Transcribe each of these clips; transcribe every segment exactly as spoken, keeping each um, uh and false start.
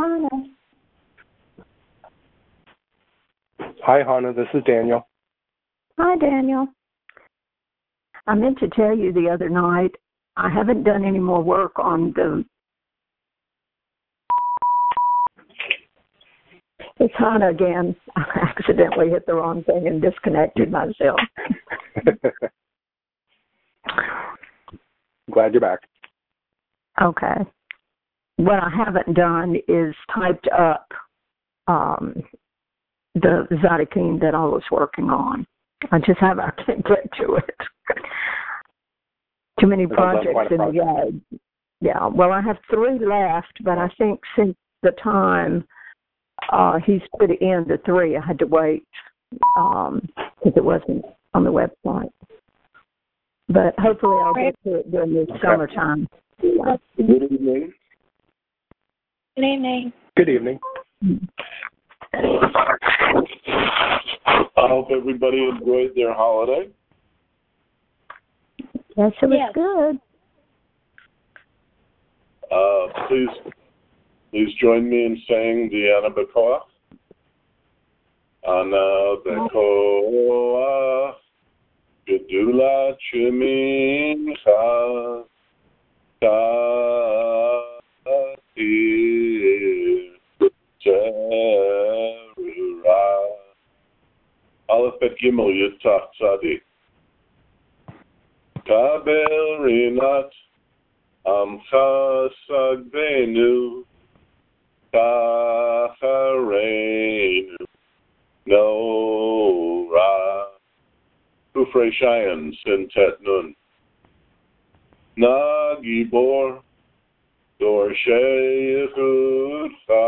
Hannah. Hi, Hannah. This is Daniel. Hi, Daniel. I meant to tell you the other night, I haven't done any more work on the... It's Hannah again. I accidentally hit the wrong thing and disconnected myself. Glad you're back. Okay. What I haven't done is typed up um, the Zydeco that I was working on. I just have I can't get to it. Too many projects in the yard. Yeah, well, I have three left, but I think since the time uh, he's put in the three, I had to wait um, because it wasn't on the website. But hopefully I'll get to it during this okay. summertime. Yeah. Good evening. Good evening. Good evening. I hope everybody enjoyed their holiday. Yes, it was yes. good. Uh, please, please join me in saying the Ana Bekoach. Ana Bekoach, Gedulat Shemincha, Tatir Terura. Aleph Bet Gimel Yud Taf Tzadik. Kabel Rinat Amcha Sagbenu Tachareinu Nora Kufrei Shayan Sintet Nun Na Gibor Dorshei Chutcha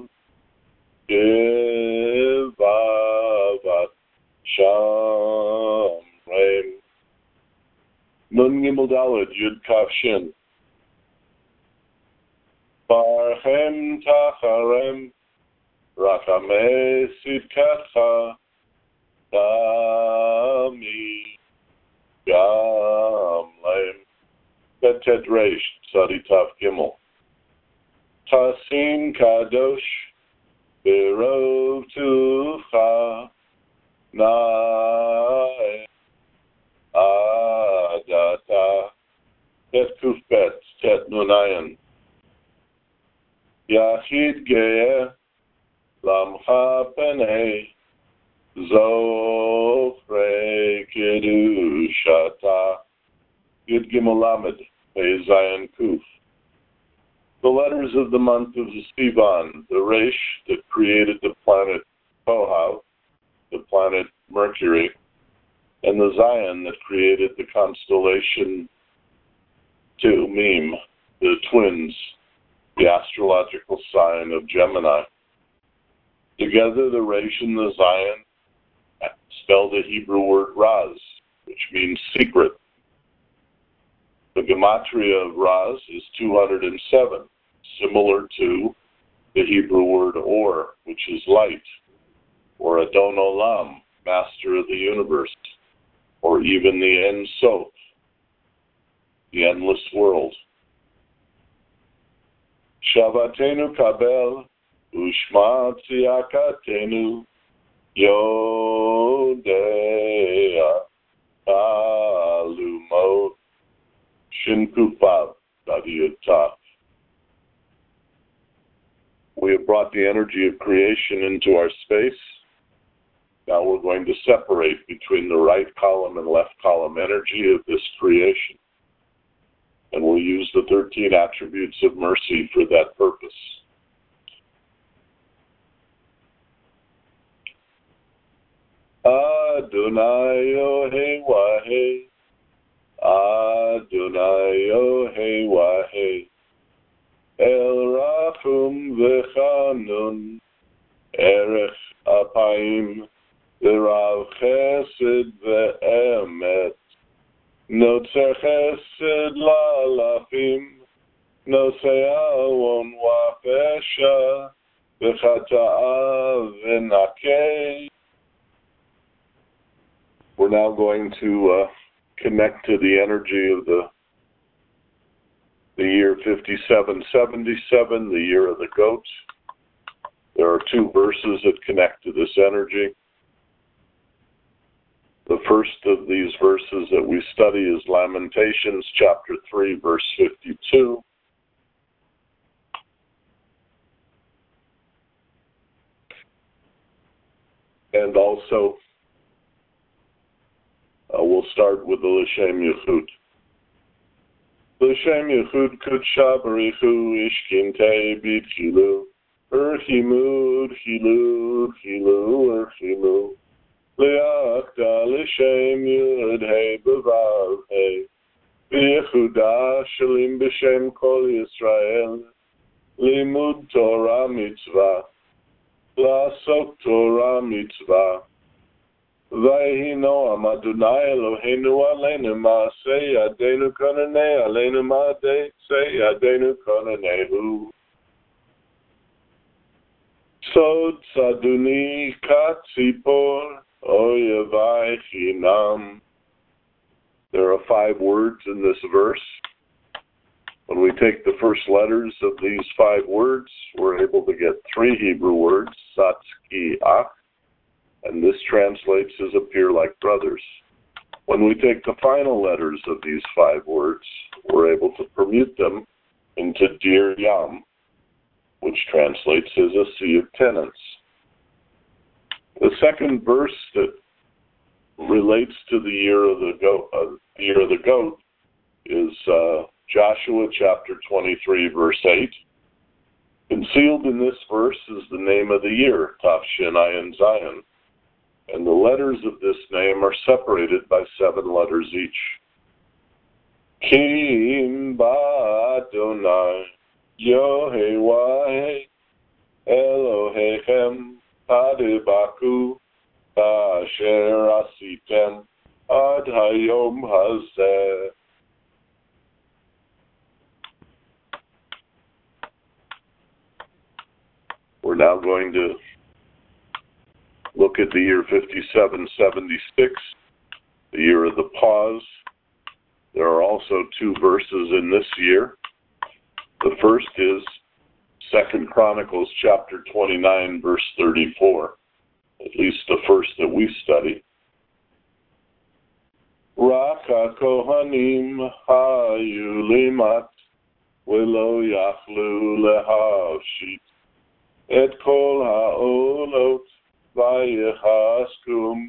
Givavat Shamreim Nun Gimel Daled Yud Kaf Shin Barchem Tacharem Rachamei Sidkatcha Dami Gamleim Betet Reish Tzadi Tav Gimel Tasim Kadosh Berov Tucha Nae Adata Bet Kuf Bet Tet Nunayan Yachid Ge'eh Lamcha Penei Zofrei Kedushata Yud Gimel Lamed Pei Zayin Kuf. The letters of the month of Sivan, the Reish that created the planet Kohav, the planet Mercury, and the Zion that created the constellation Teumim, the twins, the astrological sign of Gemini. Together, the Reish and the Zion spell the Hebrew word Raz, which means secret. The gematria of Raz is two hundred seven, similar to the Hebrew word Or, which is light, or Adon Olam, master of the universe, or even the Ein Sof, the endless world. Shavatenu kabel, ushma tziyakatenu, yodea alumot, shinkufav, dadiyotaf. We have brought the energy of creation into our space. Now we're going to separate between the right column and left column energy of this creation. And we'll use the thirteen attributes of mercy for that purpose. Adonai Yohei Wahei, Adonai Yohei Wahei, El Rachum V'Chanun, Erech Apayim, V'Rav Chesed V'Emet, Notzer Chesed La'alafim, Nosei Awon Wa'Pesha, V'Chata'a V'Nakei. We're now going to uh, connect to the energy of the the year fifty-seven seventy-seven, the year of the goat, There are two verses that connect to this energy. The first of these verses that we study is Lamentations chapter three, verse fifty-two. And also, uh, we'll start with the L'Shem Yichud. L'Shem Yichud Kudsha Barichu Ishkinte B'Tchilu Urchimud Chilu Chilu Urchilu Le'achta L'Shem Yud Hei B'Vav Hei B'Yechuda Shalim B'Shem Kol Yisrael Limud Torah Mitzvah La'asok Torah Mitzvah Vayhi Noam Adonai Eloheinu Aleinu Ma'aseh Yadeinu Konanei Aleinu Ma'aseh Yadeinu Konanehu Sod Saduni Katzipor Oyevai Chinam. There are five words in this verse. When we take the first letters of these five words, we're able to get three Hebrew words, Satski Ach, and this translates as appear like brothers. When we take the final letters of these five words, we're able to permute them into Dir Yam, which translates as a sea of tenants. The second verse that relates to the year of the goat, uh, the year of the goat is uh, Joshua chapter twenty-three, verse eight. Concealed in this verse is the name of the year, Tafshin Ayin Zion, and the letters of this name are separated by seven letters each. Kim ba Adonai Yohei Elohechem Hadibaku Asher Asitem Ad Hayom Hazeh. We're now going to look at the year fifty-seven seventy-six, the year of the pause. There are also two verses in this year. The first is Second Chronicles chapter twenty-nine, verse thirty-four, at least the first that we study. Raka kohanim hayulimat velo yachlu lehashit et kol haolot vayechaskum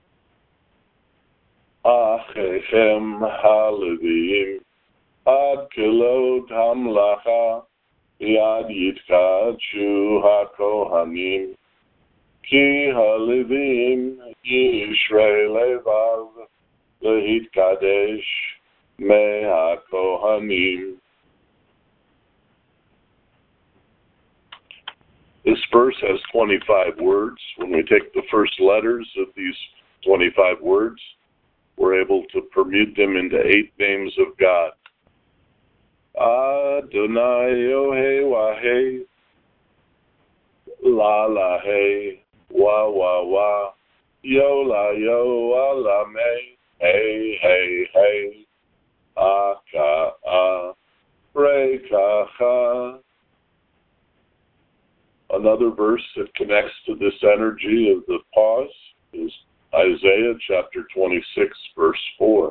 achechem halevim ad kilot hamlacha yad yitkadshu hakohanim ki halevim yishrei levav lehitkadesh me hakohanim. This verse has twenty-five words. When we take the first letters of these twenty-five words, we're able to permute them into eight names of God. Adonai Yohei Wahei La La Hey Wa Wa Wa Yo La Yo Ala Me Hey Hey Hey Aka A Re Ka Ha. Another verse that connects to this energy of the pause is Isaiah chapter twenty-six, verse four.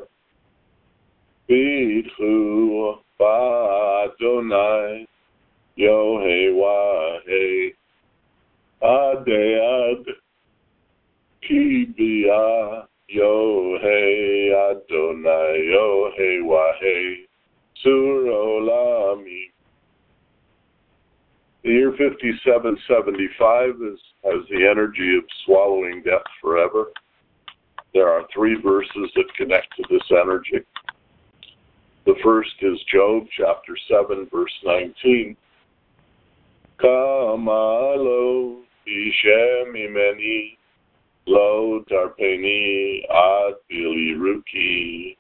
B'chu ba'Adonai Yohei Wahei Adei Ad Ki B'ya Yohei Adonai Yohei Wahei Sur Olami. The year fifty-seven seventy-five is, has the energy of swallowing death forever. There are three verses that connect to this energy. The first is Job chapter seven, verse nineteen. Kama lo ishem imeni lo tarpeni ad biliruki.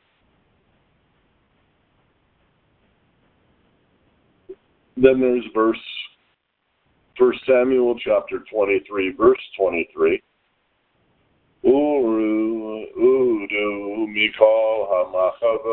Then there's verse First Samuel chapter twenty-three, verse twenty-three. Uru udu mikol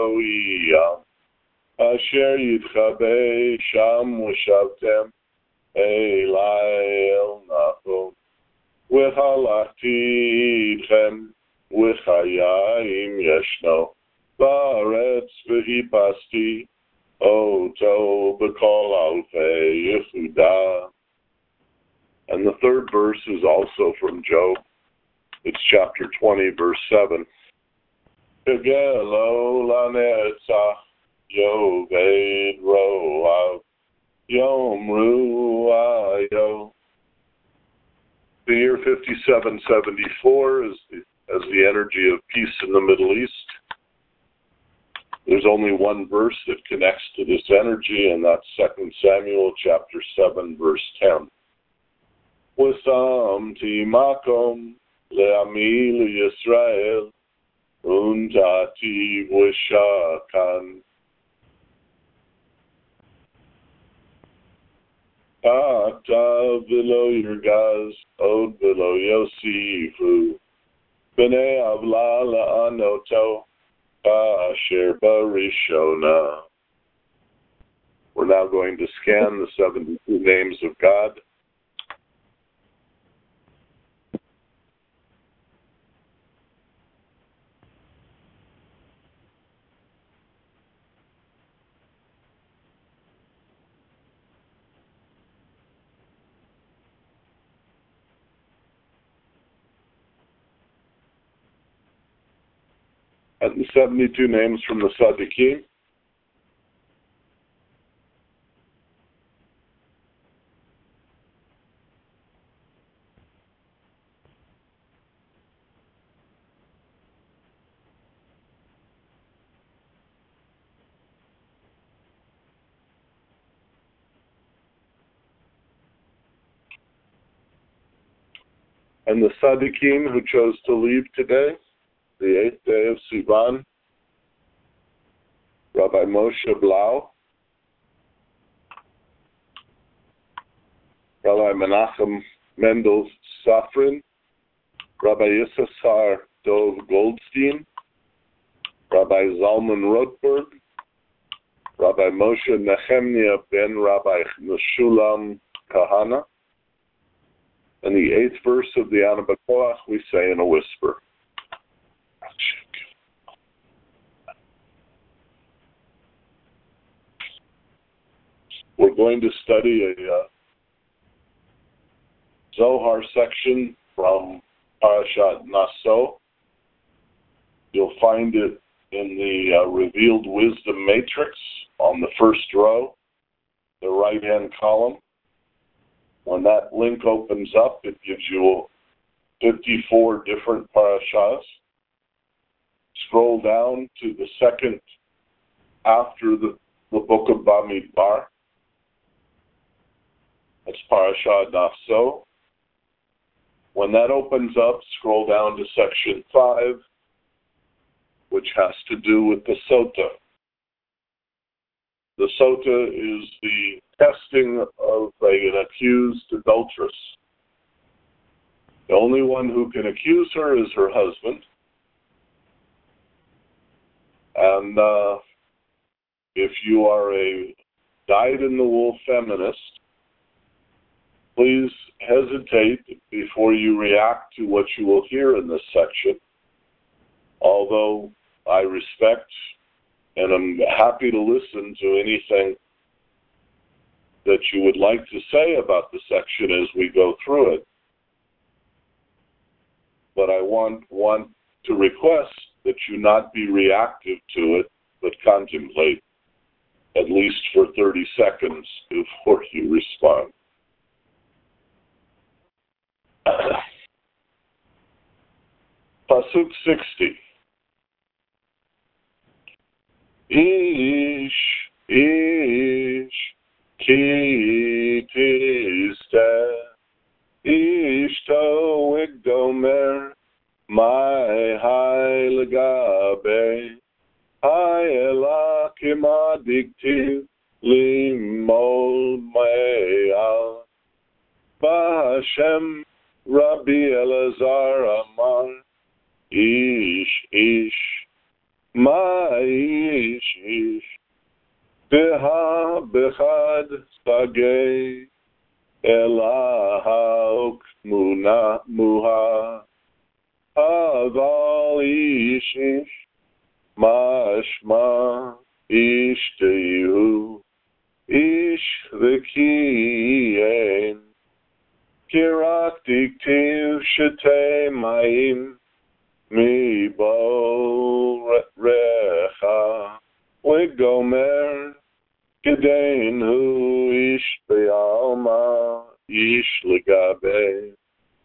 hamachavoiyam asher yitchabe sham mushavtem Eli el Nachum, V'chalachti Idchem, V'chayayim Yeshno, Ba'aretz V'hipasti, Oto B'kol Alfei Yehuda. And the third verse is also from Job. It's chapter twenty, verse seven. Kegelo lanetzach yoved roav yomru ayo. The year fifty-seven seventy-four is the, as the energy of peace in the Middle East. There's only one verse that connects to this energy, and that's Second Samuel chapter seven, verse ten. Wasamti makom le'ami Yisrael untati v'shakan. Ata v'lo yirgaz od v'lo yosifu b'nei avla la'anoto asher barishona. We're now going to scan the seventy-two names of God. And the seventy-two names from the Tzaddikim. And the Tzaddikim who chose to leave today, the eighth day of Sivan, Rabbi Moshe Blau, Rabbi Menachem Mendel Safrin, Rabbi Yissachar Dov Goldstein, Rabbi Zalman Rothberg, Rabbi Moshe Nehemiah ben Rabbi Meshulam Kahana. And the eighth verse of the Ana B'Koach we say in a whisper. We're going to study a uh, Zohar section from Parashat Naso. You'll find it in the uh, Revealed Wisdom Matrix on the first row, the right-hand column. When that link opens up, it gives you fifty-four different parashas. Scroll down to the second after the, the book of Bamidbar. That's Parashat Naso. When that opens up, scroll down to section five, which has to do with the Sota. The Sota is the testing of an accused adulteress. The only one who can accuse her is her husband. And uh, if you are a dyed-in-the-wool feminist, please hesitate before you react to what you will hear in this section. Although I respect and I'm happy to listen to anything that you would like to say about the section as we go through it. But I want, want to request that you not be reactive to it, but contemplate at least for thirty seconds before you respond. Pasuk sixty. Ish, ish, ki tista, ishto igdomer, my high legabe, high elakim adiktiv, limol me'al, ba'ashem Rabbi Elazar Amar, ish, ish, my ish, ish, beha bechad sagei, Ela ha'okmuna muha. Aval ish ish. Mashma ishteyu. Ish v'kiyen. Kirak diktiv shetei mayim. Mi bo recha. Wigomer. Gedein hu ish be'alma. Ish legabe.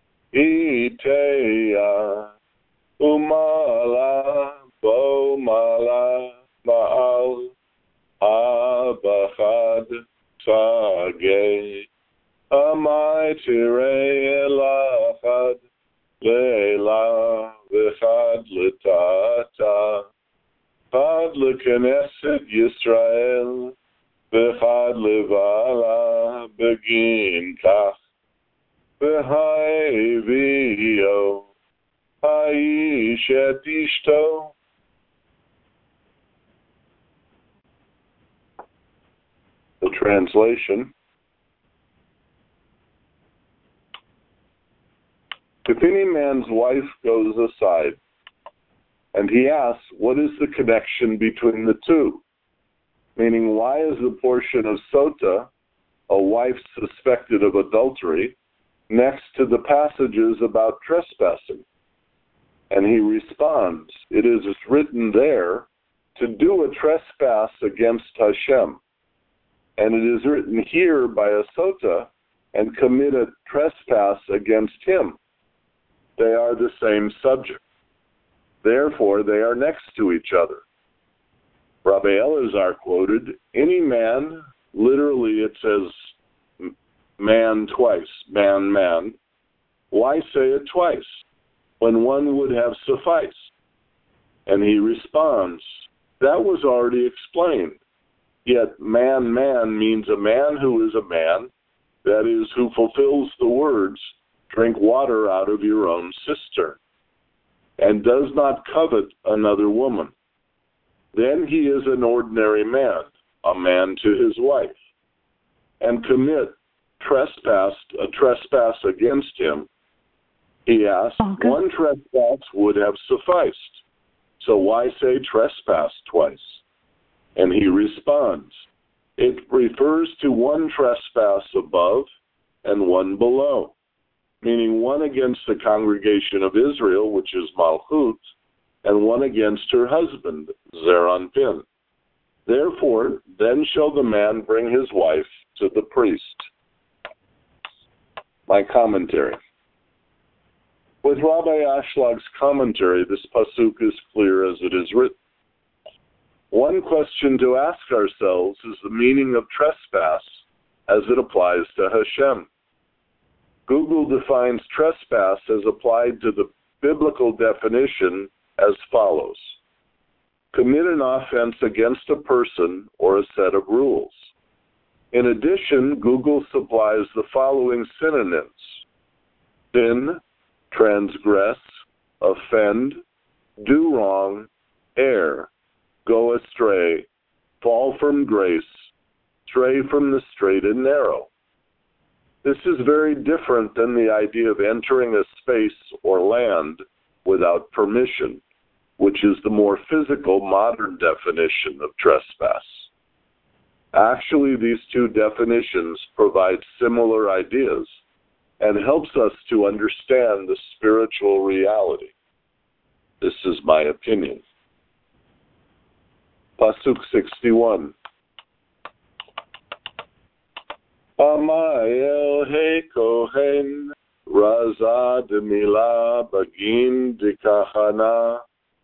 Iteya. Umala. Bo mala. Ma'al. Abachad. Tage. Amai tirei elachad. Leila. V'chad letata. Chad leKnesset Yisrael. V'chad levala begin kach. V'ha'evio. Ha'ish et ishto. The translation. If any man's wife goes aside, and he asks, what is the connection between the two? Meaning, why is the portion of Sota, a wife suspected of adultery, next to the passages about trespassing? And he responds, it is written there to do a trespass against Hashem. And it is written here by a Sota and commit a trespass against him. They are the same subject. Therefore, they are next to each other. Rabbi Elazar quoted, any man, literally it says man twice, man, man. Why say it twice when one would have sufficed? And he responds, that was already explained. Yet man, man means a man who is a man, that is, who fulfills the words, drink water out of your own cistern, and does not covet another woman. Then he is an ordinary man, a man to his wife, and commit trespass, a trespass against him. He asks, okay. One trespass would have sufficed, so why say trespass twice? And he responds, it refers to one trespass above and one below, meaning one against the congregation of Israel, which is Malchut, and one against her husband, Zeran Pin. Therefore, then shall the man bring his wife to the priest. My commentary. With Rabbi Ashлаг's commentary, this pasuk is clear as it is written. One question to ask ourselves is the meaning of trespass as it applies to Hashem. Google defines trespass as applied to the biblical definition as follows. Commit an offense against a person or a set of rules. In addition, Google supplies the following synonyms. Sin, transgress, offend, do wrong, err, go astray, fall from grace, stray from the straight and narrow. This is very different than the idea of entering a space or land without permission, which is the more physical modern definition of trespass. Actually, these two definitions provide similar ideas and helps us to understand the spiritual reality. This is my opinion. Pasuk sixty-one. Amayel he kohen raza de mila bagin de kahana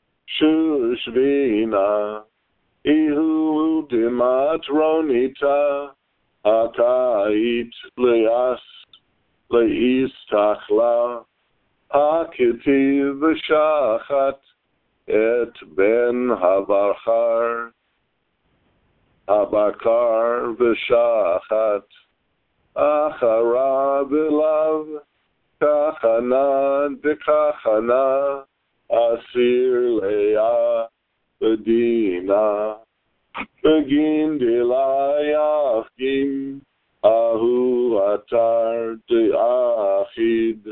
shushvina ihu de matronita hakait leas leis tachla hakiti v'shachat et ben havarchar habakar v'shachat achara v'lav kachana dekachana asir leah v'dina begin delayafkim ahu Shatar De'achid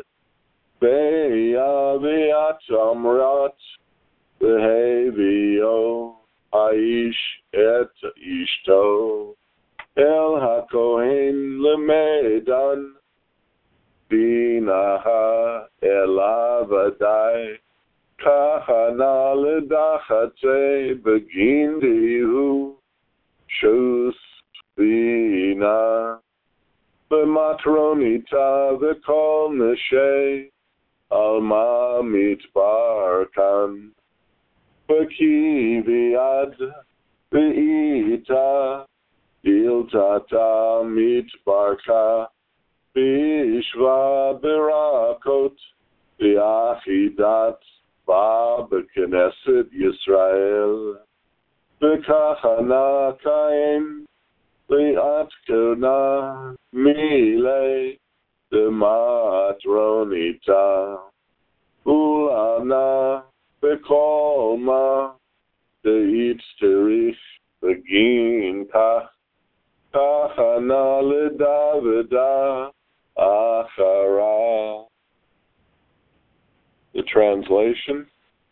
Be'aviat Amrat Behevio Aish et Ishto El HaKohen Lemedan Binaha Elavadai Kahana Ledachate Begindihu Shus Bina B'matronita V'kol Neshe Alma Mitbarkan B'kiviad B'ita Iltata Mitbarka B'ishva B'rakot B'achidat Ba B'knesset Yisrael B'kachana Kaim B'atkena Mile B'matronita Ulana B'kolma De'it Terich B'gin Kach Kachana L'Davida Achara. The translation: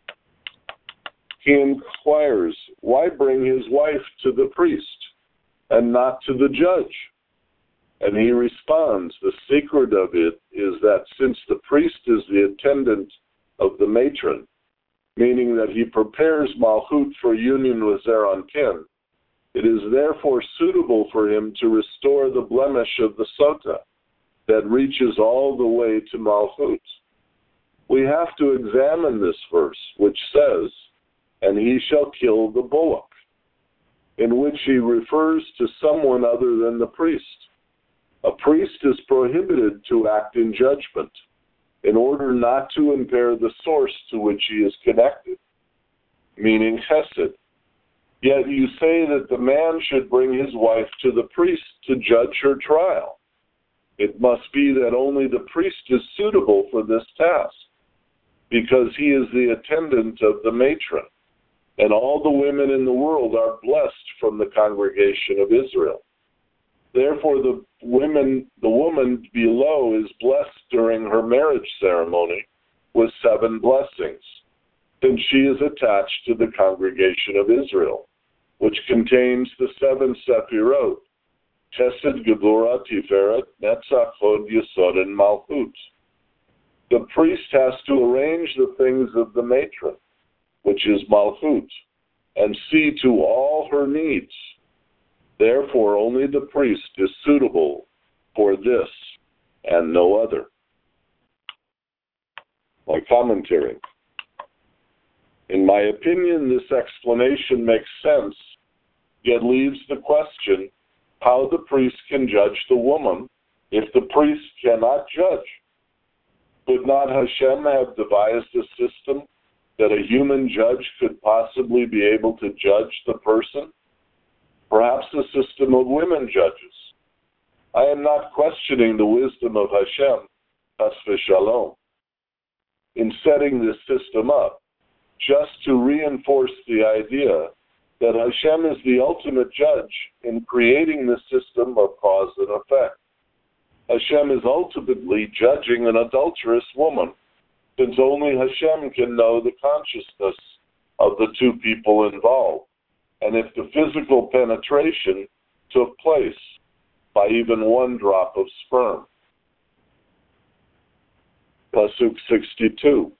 he inquires, why bring his wife to the priest and not to the judge? And he responds, the secret of it is that since the priest is the attendant of the matron, meaning that he prepares Malchut for union with Zeranpin, it is therefore suitable for him to restore the blemish of the Sota that reaches all the way to Malchut. We have to examine this verse, which says, and he shall kill the bullock, in which he refers to someone other than the priest. A priest is prohibited to act in judgment in order not to impair the source to which he is connected, meaning chesed. Yet you say that the man should bring his wife to the priest to judge her trial. It must be that only the priest is suitable for this task, because he is the attendant of the matron, and all the women in the world are blessed from the congregation of Israel. Therefore, the women, the woman below is blessed during her marriage ceremony with seven blessings, since she is attached to the congregation of Israel, which contains the seven Sephirot, Chesed, Gevurah, Tiferet, Netzach, Hod, Yesod, and Malchut. The priest has to arrange the things of the matron, which is Malchut, and see to all her needs. Therefore, only the priest is suitable for this and no other. My commentary. In my opinion, this explanation makes sense, yet leaves the question how the priest can judge the woman if the priest cannot judge. Could not Hashem have devised a system that a human judge could possibly be able to judge the person? Perhaps a system of women judges. I am not questioning the wisdom of Hashem, chas v'shalom, in setting this system up, just to reinforce the idea that Hashem is the ultimate judge in creating the system of cause and effect. Hashem is ultimately judging an adulterous woman, since only Hashem can know the consciousness of the two people involved, and if the physical penetration took place by even one drop of sperm. Pasuk sixty-two.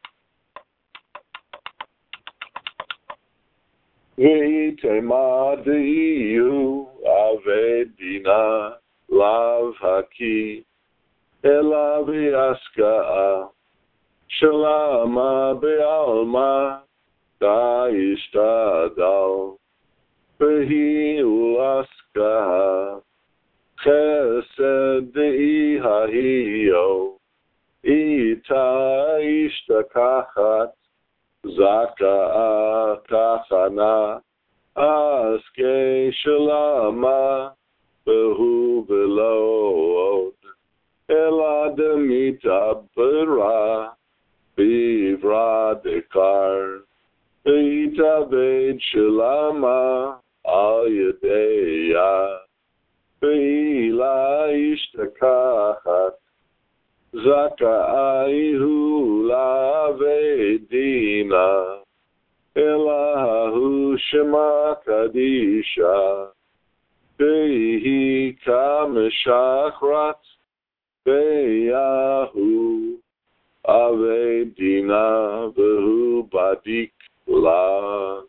V'itema de'iyu avedina lav haki ela v'yaska'a shalama be'alma da'ishtadal v'hi u'aska'a chesed de'i hahiyo ita ishtakachat Zaka'a kachana aske shalama behu velod elademita bera bivra dekar beita ved shalama al yadeya Ve'ila ishtakachat, zakaihu lavedina, elahu shema kadisha, vehi kameshachrat, ve'yahu avedina vehu badik la.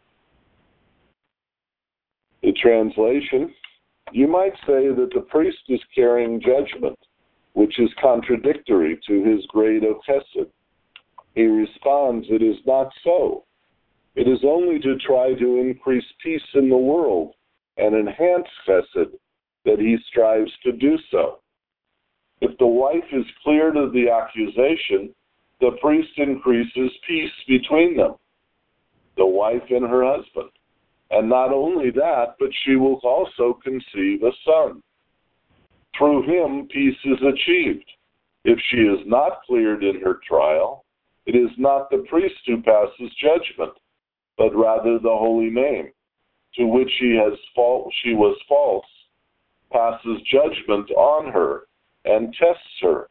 The translation: you might say that the priest is carrying judgment, which is contradictory to his grade of chesed. He responds, it is not so. It is only to try to increase peace in the world and enhance chesed that he strives to do so. If the wife is cleared of the accusation, the priest increases peace between them, the wife and her husband. And not only that, but she will also conceive a son. Through him, peace is achieved. If she is not cleared in her trial, it is not the priest who passes judgment, but rather the holy name, to which she has fault, she was false, passes judgment on her and tests her.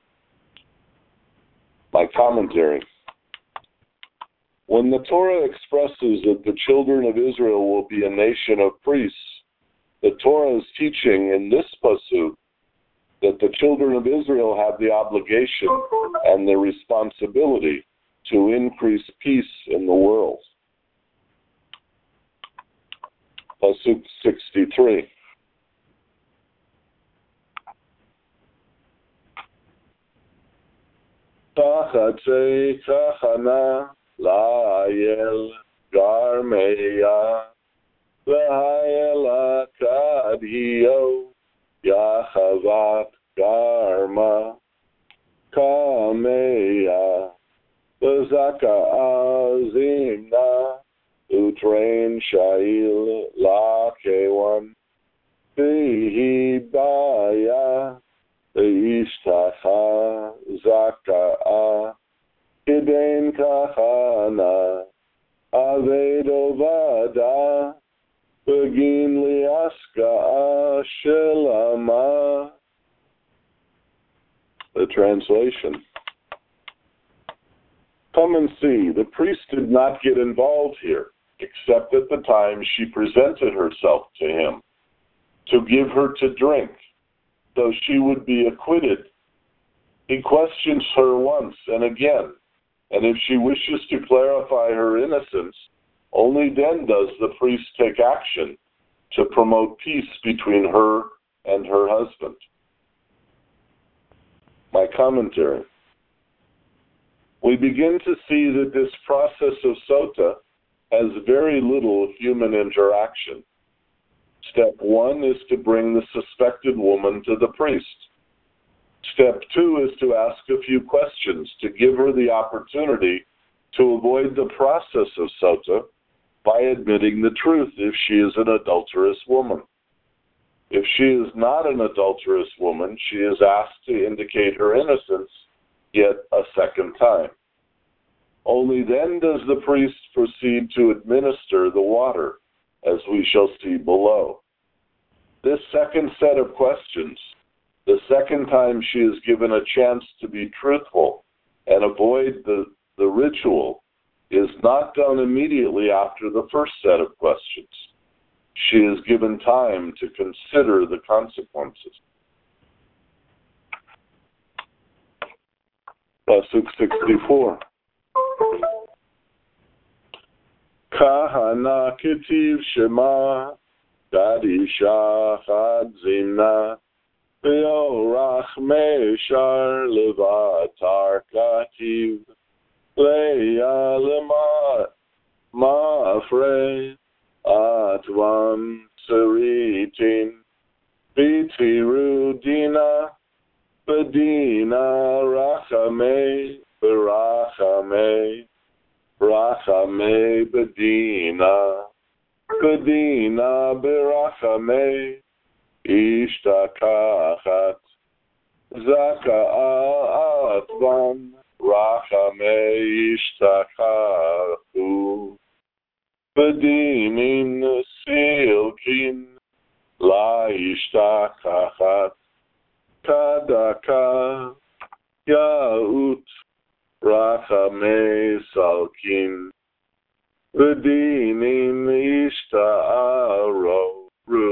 My commentary. When the Torah expresses that the children of Israel will be a nation of priests, the Torah is teaching in this pasuk that the children of Israel have the obligation and the responsibility to increase peace in the world. Pasuk sixty-three. Tachatei tachana la'ayel garmeya v'hayela kadhiyo yachavat garma kameya v'zaka azimna utrain shail la'kewan v'hibaya v'ishtacha zaka'a Kiden kachana, avedovada, begin liaska shelama. The translation. Come and see, the priest did not get involved here, except at the time she presented herself to him, to give her to drink, so she would be acquitted. He questions her once and again, and if she wishes to clarify her innocence, only then does the priest take action to promote peace between her and her husband. My commentary. We begin to see that this process of sota has very little human interaction. Step one is to bring the suspected woman to the priest. Step two is to ask a few questions to give her the opportunity to avoid the process of sota by admitting the truth if she is an adulterous woman. If she is not an adulterous woman, she is asked to indicate her innocence yet a second time. Only then does the priest proceed to administer the water, as we shall see below. This second set of questions, the second time she is given a chance to be truthful and avoid the, the ritual, is not done immediately after the first set of questions. She is given time to consider the consequences. Pasuk sixty-four. Kahana ketiv shema kadisha chad zimna Beorach meishar levatar kativ leya lema ma'afre atvam seritin bitiru dina bedina rachame berachame rachame bedina bedina berachame Ishtakachat Zaka'a Atvam Rachame Ishtachachu Bedimin Silkin La ishtakachat kadaka yaut rachamei salkin v'dinim ishta'aroru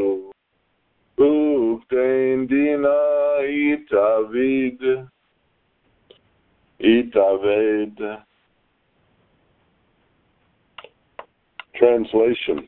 uktein dina itavid itaved. Translation.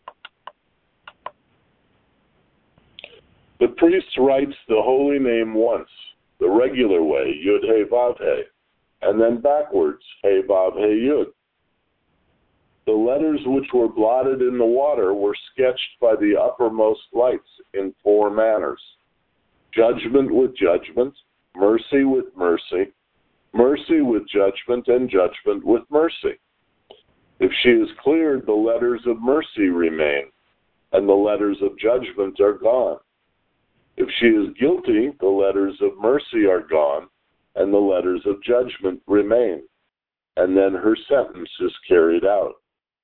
The priest writes the holy name once, the regular way, Yud He Vav He, and then backwards, He Vav He Yud. The letters which were blotted in the water were sketched by the uppermost lights in four manners: judgment with judgment, mercy with mercy, mercy with judgment, and judgment with mercy. If she is cleared, the letters of mercy remain, and the letters of judgment are gone. If she is guilty, the letters of mercy are gone, and the letters of judgment remain, and then her sentence is carried out.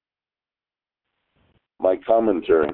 My commentary.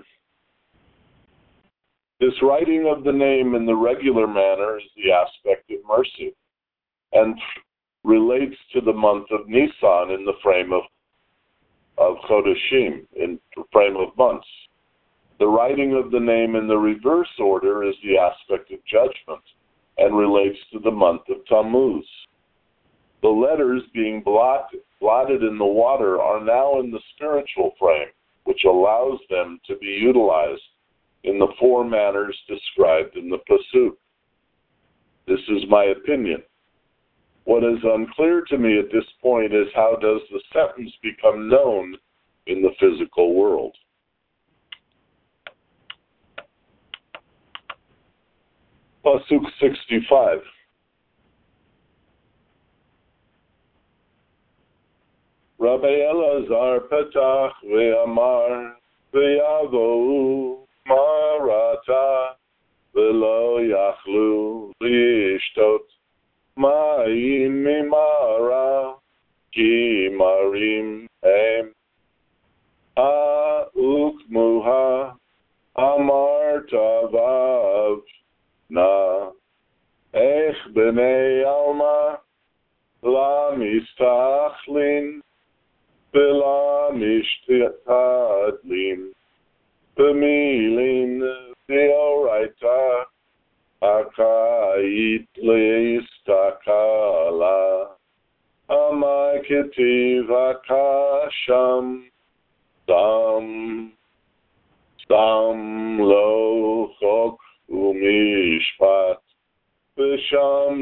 This writing of the name in the regular manner is the aspect of mercy, and relates to the month of Nisan in the frame of of Chodeshim, in the frame of months. The writing of the name in the reverse order is the aspect of judgment, and relates to the month of Tammuz. The letters being blotted, blotted in the water are now in the spiritual frame, which allows them to be utilized in the four manners described in the Pasuk. This is my opinion. What is unclear to me at this point is how does the sentence become known in the physical world? Pasuk sixty-five. Rabbi Elazar petach ve'amar ve'yavou marata ve'lo yachlu lishtot ma'im mimara ki marim hem ha'ukmuha amar tavav na ech b'nei alma la mistachlin v'la mishtadlin b'milin v'oraita akait leistakala amai ketiv akasham sam sam lo chok umishpat v'sham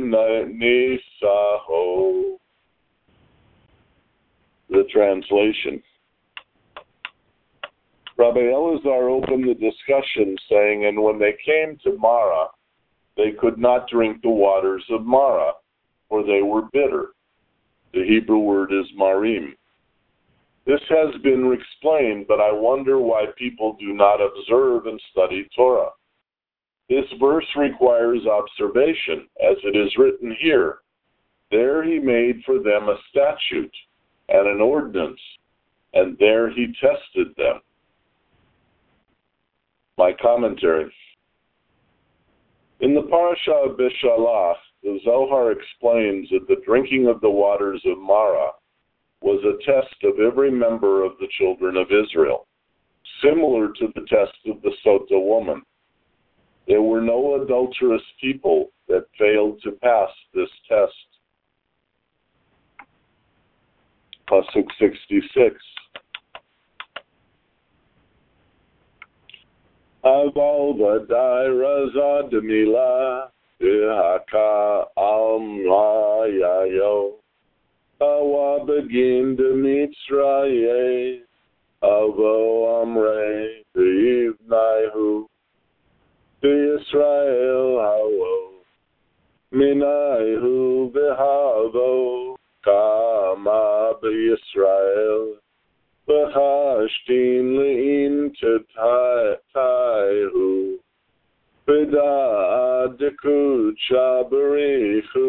nisaho. The translation. Rabbi Elazar opened the discussion saying, and when they came to Mara, they could not drink the waters of Mara, for they were bitter. The Hebrew word is marim. This has been explained, but I wonder why people do not observe and study Torah. This verse requires observation, as it is written here. There he made for them a statute and an ordinance, and there he tested them. My commentary. In the parasha of Beshalach, the Zohar explains that the drinking of the waters of Mara was a test of every member of the children of Israel, similar to the test of the Sota woman. There were no adulterous people that failed to pass this test. Pasuk sixty-six. Aval v'dai razad milah v'haka al ma'yayo awa begin d'mitzrayeh avo amrei v'yivnaihu v'Yisrael hawo minaihu v'havo kama b'Yisrael v'chashtin le'in tetaihu v'da'ad dekucha berichu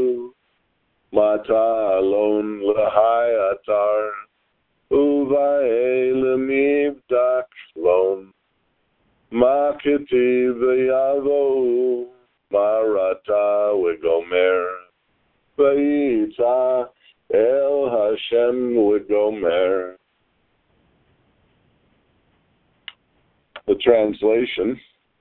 matalon l'hayatar uva'e lemivdak lon Ma ketiv v'yavo marata v'gomer v'yita el Hashem v'gomer. The translation.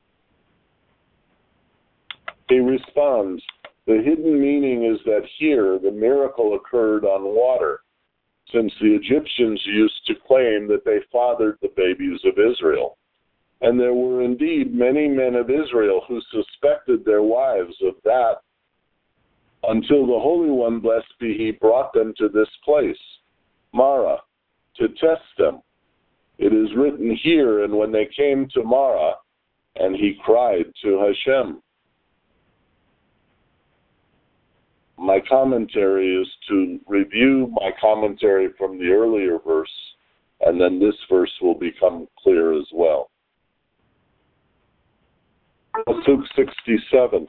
He responds, the hidden meaning is that here the miracle occurred on water, since the Egyptians used to claim that they fathered the babies of Israel. And there were indeed many men of Israel who suspected their wives of that, until the Holy One, blessed be He, brought them to this place, Marah, to test them. It is written here, and when they came to Marah, and he cried to Hashem. My commentary is to review my commentary from the earlier verse, and then this verse will become clear as well. Pasuk sixty-seven.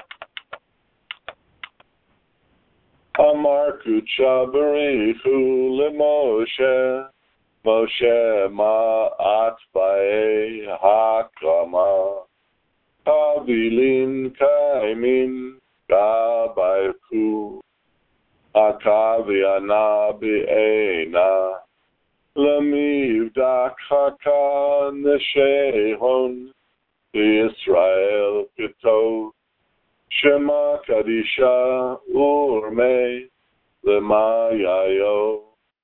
Amar kucha berechu leMoshe, Moshe ma'at ba'e hakama, kavilin kaimin gabayku, akaviana be'ena, lemivdak haka neshehon, Israel ketov, Shema kadisha urme, lema yayo,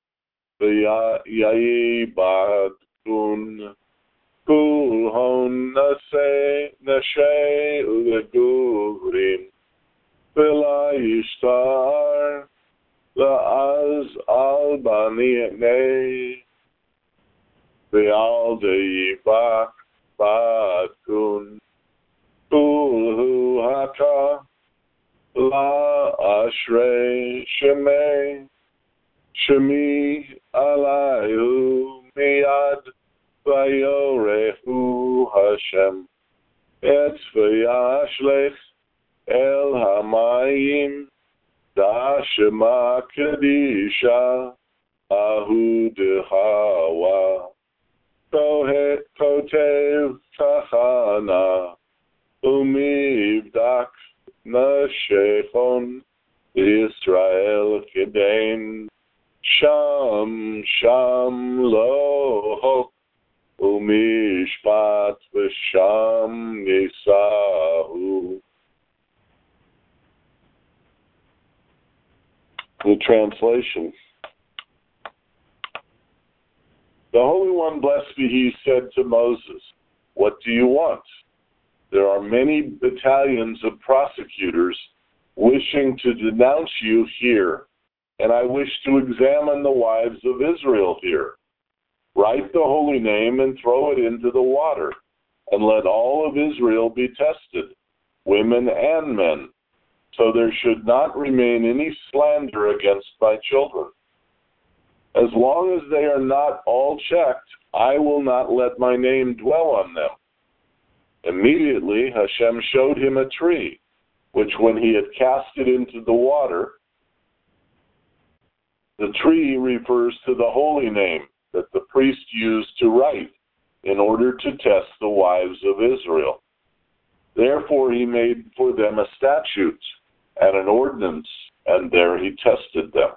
V'yayi bad kun kulhon nase nashe uleguvrim v'la yishtar la'az al bani ne v'al deyibak bad kun kulhu haka la ashrei shemei Shemi alayhu miyad vayorehu Hashem et vayashlech el hamayim da shema kedisha ahu dehawa kotev tachana umivdak nashechon Israel kedain Sham, Sham, Lohok, Umishpat, V'Sham, Nisahu. The translation. The Holy One, blessed be He, said to Moses, what do you want? There are many battalions of prosecutors wishing to denounce you here, and I wish to examine the wives of Israel here. Write the holy name and throw it into the water, and let all of Israel be tested, women and men, so there should not remain any slander against my children. As long as they are not all checked, I will not let my name dwell on them. Immediately Hashem showed him a tree, which when he had cast it into the water, the tree refers to the holy name that the priest used to write in order to test the wives of Israel. Therefore he made for them a statute and an ordinance, and there he tested them.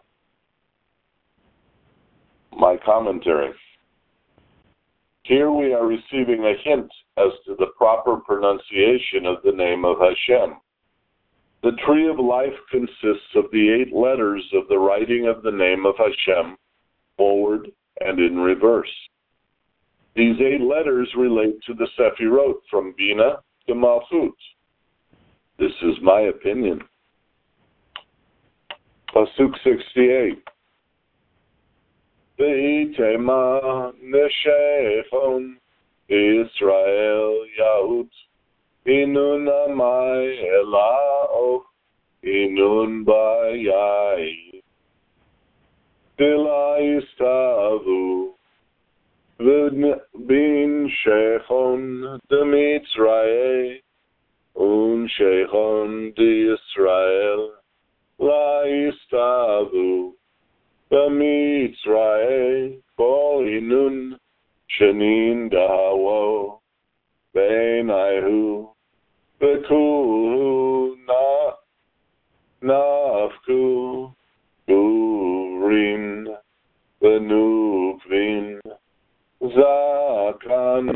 My commentary. Here we are receiving a hint as to the proper pronunciation of the name of Hashem. The tree of life consists of the eight letters of the writing of the name of Hashem, forward and in reverse. These eight letters relate to the Sefirot from Bina to Malchut. This is my opinion. Pasuk sixty-eight. V'itema neshechon Israel Yahut Inun amai elao, inun bayai, Dila yistavu, Bin shechon de Mitzraye, Un shechon de Israel, La yistavu, B'Mitzraye, Kol inun, Shenin dahawo, Beinaihu, Bekuhu, Na, Nafku, Urin, Benukvin, Zakan,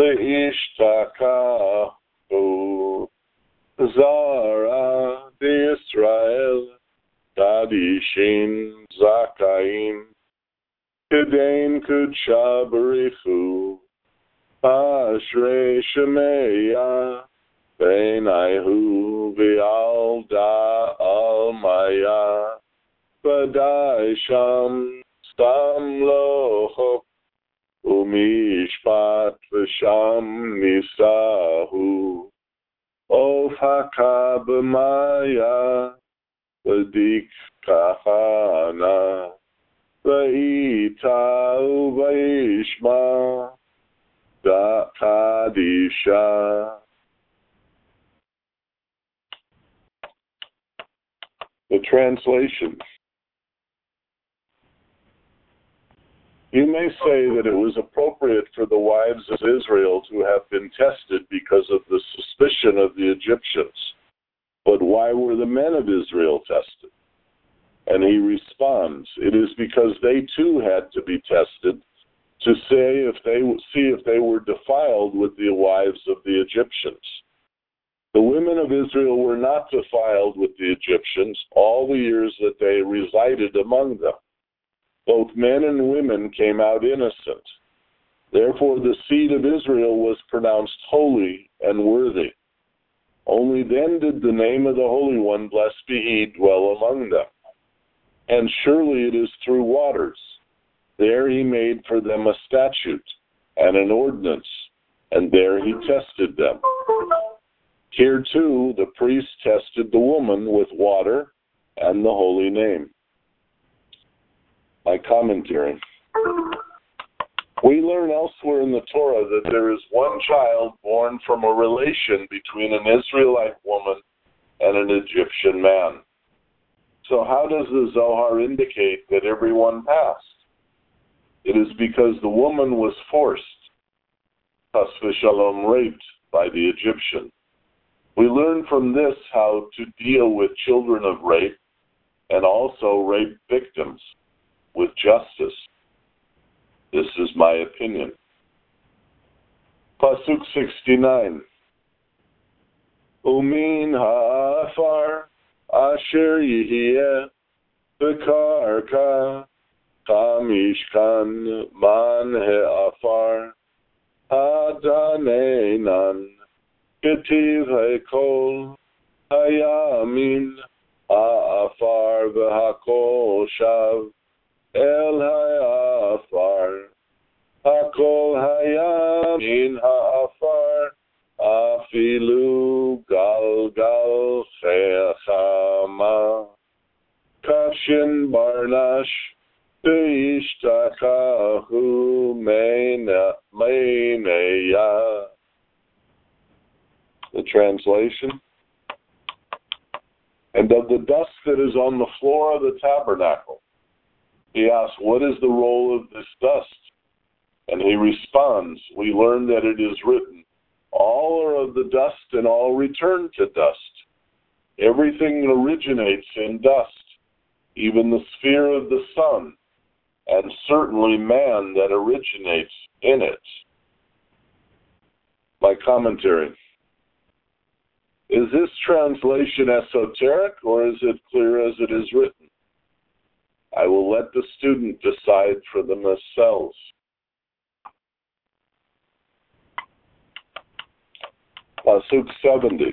Leishtakahu, Zara, Israel, Kadishin, Zakaim, Kedain, Kudshabarichu, Ashrei Shemeya, Beinaihu, Vialda, Almaya, Badai Sham, Samlohok, Umishpat, Visham, Nisahu, Ofaka, B'maya, Vadik, Kahana, Va'ita, Va'ishma, Da Kadisha. The translation. You may say that it was appropriate for the wives of Israel to have been tested because of the suspicion of the Egyptians. But why were the men of Israel tested? And he responds, it is because they too had to be tested to say if they see if they were defiled with the wives of the Egyptians. The women of Israel were not defiled with the Egyptians all the years that they resided among them. Both men and women came out innocent. Therefore, the seed of Israel was pronounced holy and worthy. Only then did the name of the Holy One, blessed be He, dwell among them. And surely it is through waters. There He made for them a statute and an ordinance, and there He tested them. Here too, the priest tested the woman with water and the holy name. My commentary. We learn elsewhere in the Torah that there is one child born from a relation between an Israelite woman and an Egyptian man. So how does the Zohar indicate that everyone passed? It is because the woman was forced, chas v'shalom, raped by the Egyptian. We learn from this how to deal with children of rape and also rape victims with justice. This is my opinion. Pasuk sixty-nine. Umin ha'afar asher yihiyeh b'karka kamishkan man ha'afar hadanenan ketiv ha'kol hayamin ha'afar v'hakol shav El ha'afar, hakol hayamin ha'afar, afilu gal gal chechama, kafshin barnash, beishtakahu meineya. The translation. And of the dust that is on the floor of the tabernacle, he asks, what is the role of this dust? And he responds, we learn that it is written, all are of the dust and all return to dust. Everything originates in dust, even the sphere of the sun, and certainly man that originates in it. My commentary. Is this translation esoteric, or is it clear as it is written? I will let the student decide for themselves. Pasuk seventy.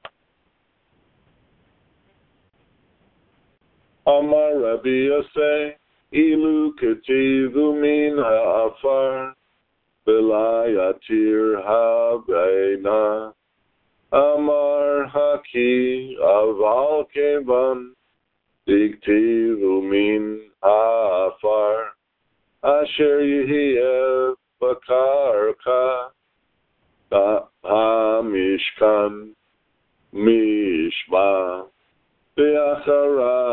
Amar Rabbi Yosei, Ilu ketivu min ha'afar, Belayatir ha'beina, Amar haki aval kevan, Diktivu min ha'afar, Asher yihiyeh b'karka, ha'mishkan mishma,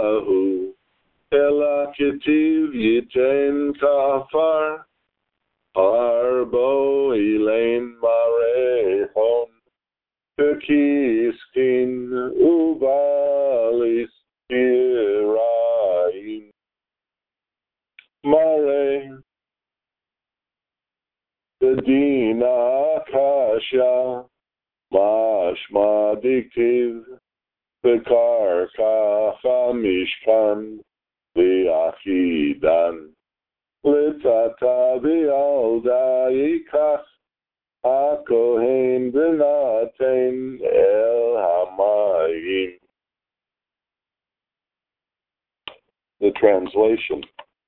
Be'acharahu, Ela ketiv yiten ka'afar, Arbo Elaine Marehon, Tekiskin Uvalis Iraim, Mare, Dedina Kasha, Mashma Diktiv, Bekar Kacha Mishkan, Viachidan, Litata Vialda Yikach, HaKohen Benaten El Hamayim. The translation.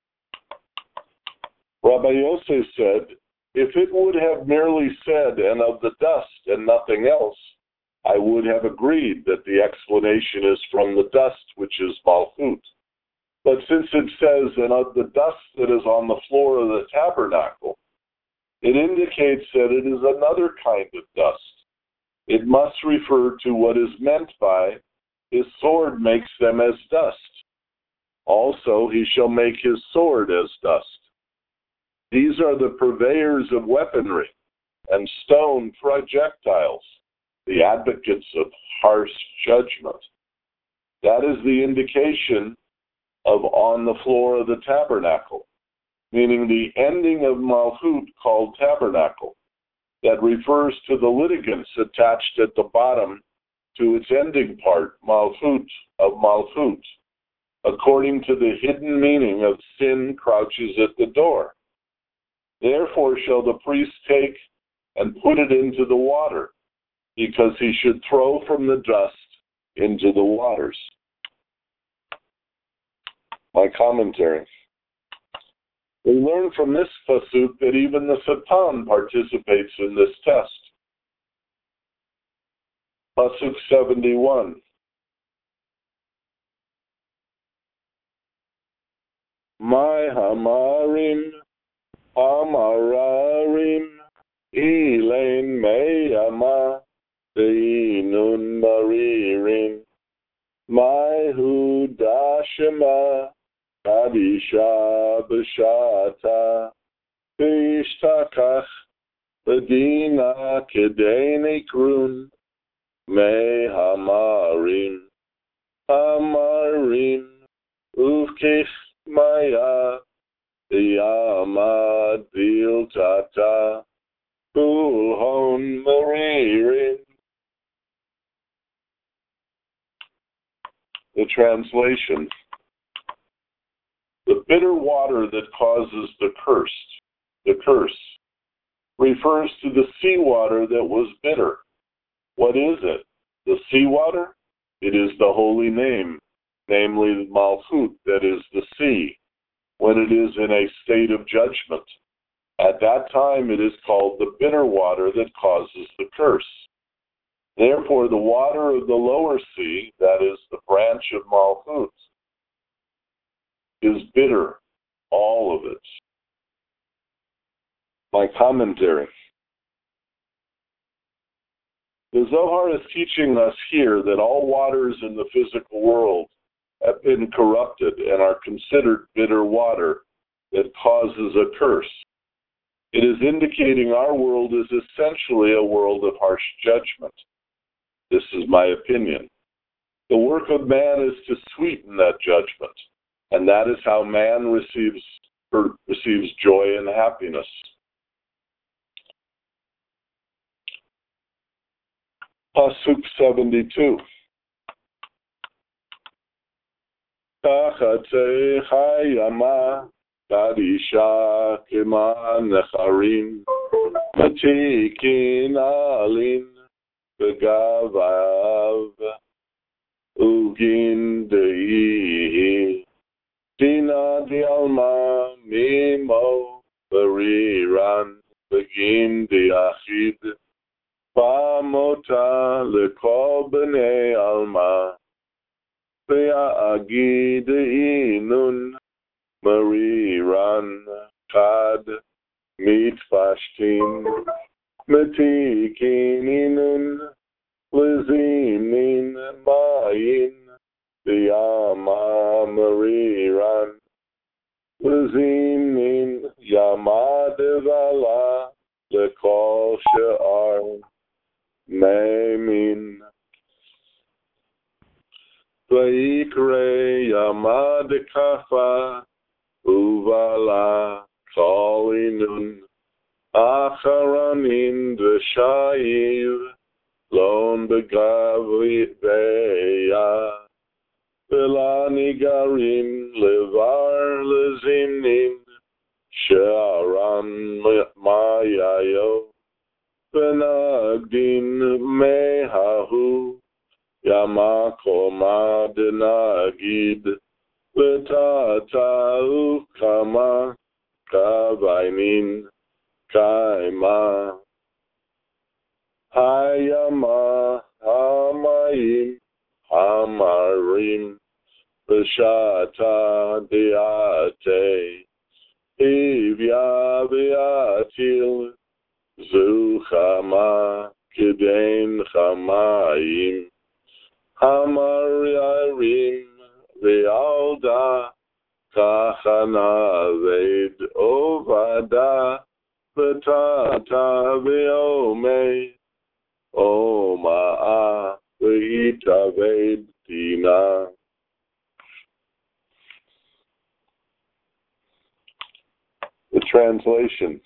Rabbi Yosef said, if it would have merely said, and of the dust and nothing else, I would have agreed that the explanation is from the dust, which is Malchut. But since it says, and of the dust that is on the floor of the tabernacle, it indicates that it is another kind of dust. It must refer to what is meant by, his sword makes them as dust. Also, he shall make his sword as dust. These are the purveyors of weaponry and stone projectiles, the advocates of harsh judgment. That is the indication of on the floor of the tabernacle, meaning the ending of Malchut called tabernacle, that refers to the litigants attached at the bottom to its ending part, Malchut of Malchut, according to the hidden meaning of sin crouches at the door. Therefore shall the priest take and put it into the water, because he should throw from the dust into the waters. My commentary. We learn from this pasuk that even the Satan participates in this test. Pasuk seventy-one. My hamarim, hamararim, elain meyama, deinun maririm, my hudashema, kadisha b'shata, b'ishtakach, b'dina kedei nikrun, me hamarim, hamarim, uvkich maya, yamad viltata, kulhon maririm. The translation. The bitter water that causes the curse, the curse, refers to the seawater that was bitter. What is it? The seawater? It is the holy name, namely the Malchut, that is the sea, when it is in a state of judgment. At that time it is called the bitter water that causes the curse. Therefore the water of the lower sea, that is the branch of Malchut, is bitter, all of it. My commentary. The Zohar is teaching us here that all waters in the physical world have been corrupted and are considered bitter water that causes a curse. It is indicating our world is essentially a world of harsh judgment. This is my opinion. The work of man is to sweeten that judgment, and that is how man receives or receives joy and happiness. Pasuk seventy-two. Tachatei chayama kadisha kema necharim matikin alin begavav ugin deihi tina dialma mimo beriran begin diachid Pamota lekol b'nei alma, ve'agid inun mariran chad mitfashtin metikin inun lezimin mayin ve'ama mariran lezimin yamad vala lekol she'ar memin. Vayikre yamad kafa uvala kalinun acharanin d'shayiv lon begavit beya velani garim levar lezimnin she'aran mayayo benagdin mehahu Yamakoma denagid letata ukama kavainin kaima hayama hamayim hamarim b'shata deate ivya v'atil zuchama kiden chamayim Hamarim ve'alda kachana ve'd ovada v'tata ve'omei oma'a ve'ita ve'd dina. The translation.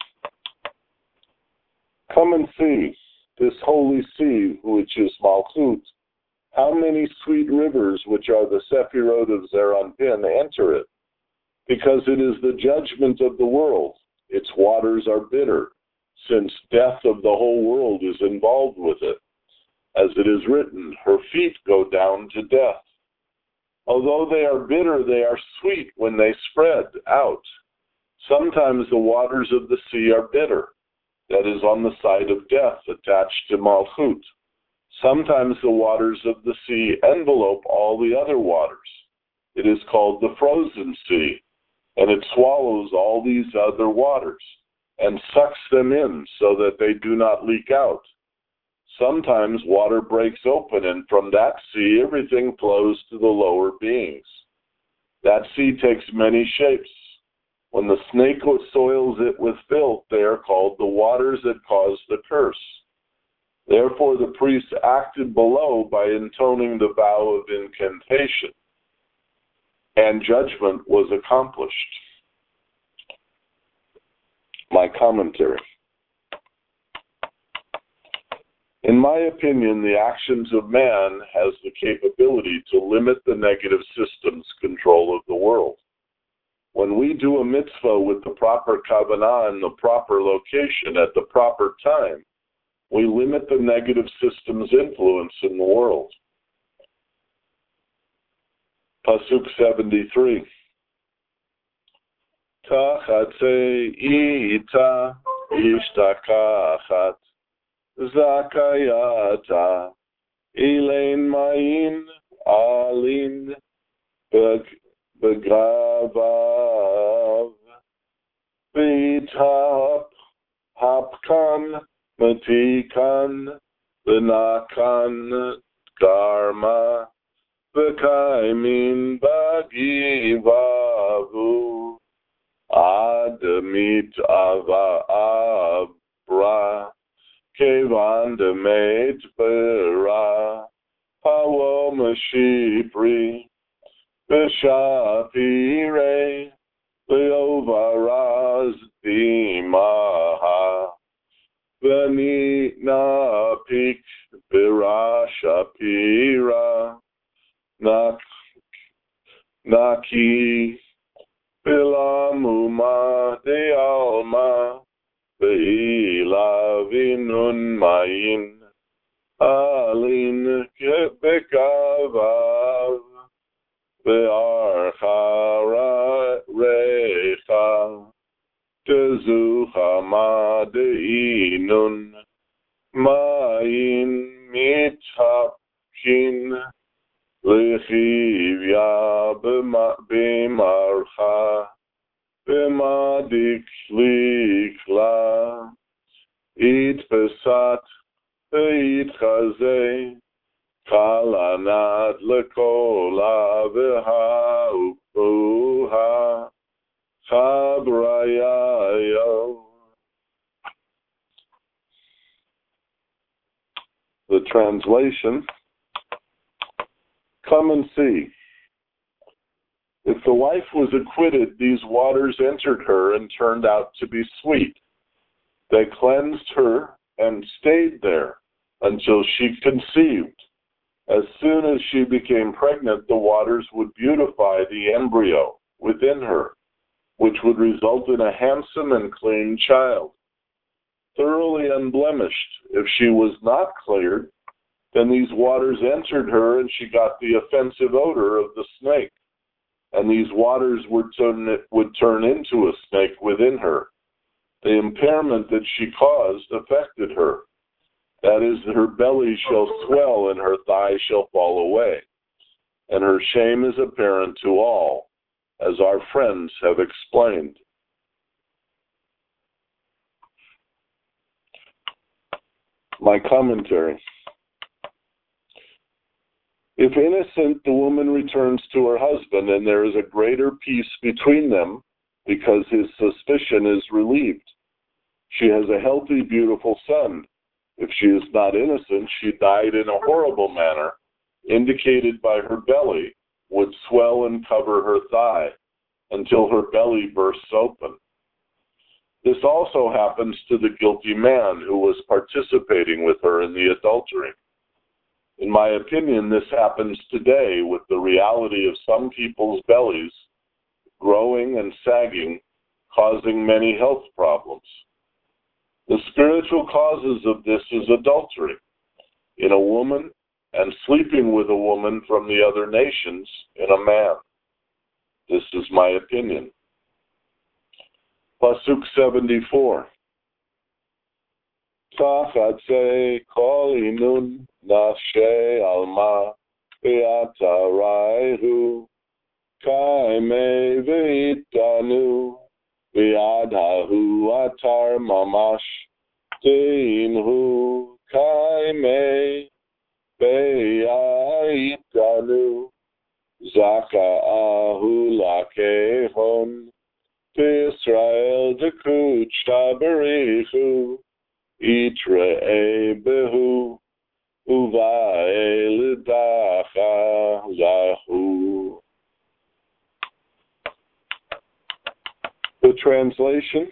Come and see this holy sea, which is Malchut. How many sweet rivers, which are the Sephirot of Zeranpin, enter it? Because it is the judgment of the world. Its waters are bitter, since death of the whole world is involved with it. As it is written, her feet go down to death. Although they are bitter, they are sweet when they spread out. Sometimes the waters of the sea are bitter, that is on the side of death attached to Malchut. Sometimes the waters of the sea envelope all the other waters. It is called the frozen sea, and it swallows all these other waters and sucks them in so that they do not leak out. Sometimes water breaks open, and from that sea everything flows to the lower beings. That sea takes many shapes. When the snake soils it with filth, they are called the waters that cause the curse. Therefore, the priests acted below by intoning the vow of incantation, and judgment was accomplished. My commentary. In my opinion, the actions of man has the capability to limit the negative system's control of the world. When we do a mitzvah with the proper kavanah in the proper location at the proper time, we limit the negative system's influence in the world. Pasuk seventy-three. Tachatze ita ishtakachat zakayata ilain mayin alin begravav vitap hapkan Matikan, Benakan, Karma, Bekaimin, Bagivavu, Adamit, Ava, Abra, Kevan, Demet, Bera, Pawo, Mashipri, Beshapire, Leovaraz, Dimaha, Veni napik birashapira nak naki bilamuma de alma beilavinun mayin alin kebekavav bearchara recha Tezuchama deinun mayin mitapkin lechivya b'marcha b'madik likla itpesat itchazeh kalanad lekola v'ha'upuha Chabraya The translation, come and see. If the wife was acquitted, these waters entered her and turned out to be sweet. They cleansed her and stayed there until she conceived. As soon as she became pregnant, the waters would beautify the embryo within her, which would result in a handsome and clean child, thoroughly unblemished. If she was not cleared, then these waters entered her and she got the offensive odor of the snake, and these waters would turn, would turn into a snake within her. The impairment that she caused affected her. That is, her belly shall swell and her thigh shall fall away, and her shame is apparent to all, as our friends have explained. My commentary. If innocent, the woman returns to her husband, and there is a greater peace between them because his suspicion is relieved. She has a healthy, beautiful son. If she is not innocent, she died in a horrible manner, indicated by her belly, would swell and cover her thigh until her belly bursts open. This also happens to the guilty man who was participating with her in the adultery. In my opinion, this happens today with the reality of some people's bellies growing and sagging, causing many health problems. The spiritual causes of this is adultery in a woman and sleeping with a woman from the other nations in a man. This is my opinion. Pasuk seventy-four. Tachatze kol inun nafshe alma be'ataraihu kaime ve'itanu be'adhahu atar mamash teimhu kaime be'aitanu zaka'ahu lakehon Israel dekut shabarichu itre behu uvae lidacha lahu. The translation: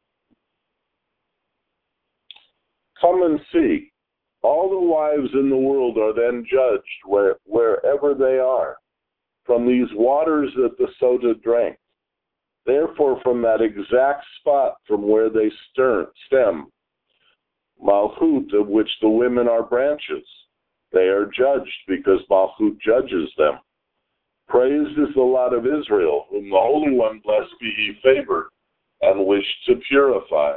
come and see. All the wives in the world are then judged where, wherever they are, from these waters that the Sota drank. Therefore, from that exact spot from where they stem, Malchut, of which the women are branches, they are judged because Malchut judges them. Praised is the lot of Israel, whom the Holy One, blessed be He, favored and wished to purify.